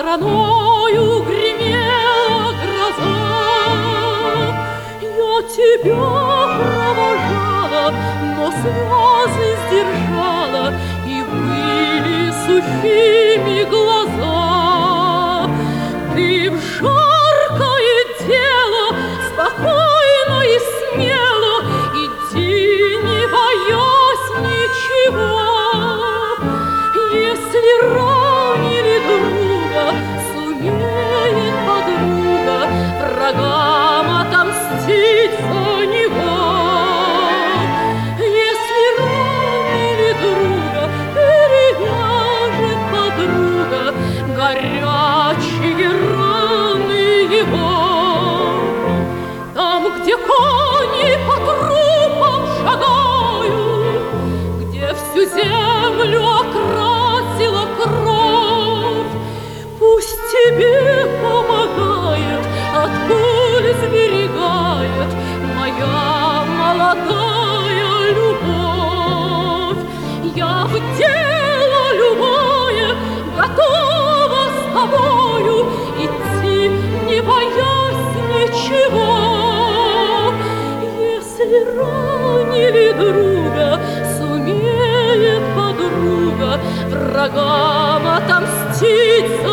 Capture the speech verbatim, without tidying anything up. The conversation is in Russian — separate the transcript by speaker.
Speaker 1: стороною гремела гроза. Я тебя провожала, но слезы сдержала, и были сухими глаза. Ты в жаркое дело спокойно и смело иди, не боясь ничего. Если ранили друга, сумеет подруга врагам отомстить за него. Если ранили друга, перевяжет подруга горячие раны его. Там, где кони по трупам шагают, где всю землю окрасила кровь, пусть тебе помогает, от пуль сберегает моя молодая любовь. Я в дело любое готова с тобою идти, не боясь ничего. Если ранили друга, сумеет подруга врагам отомстить за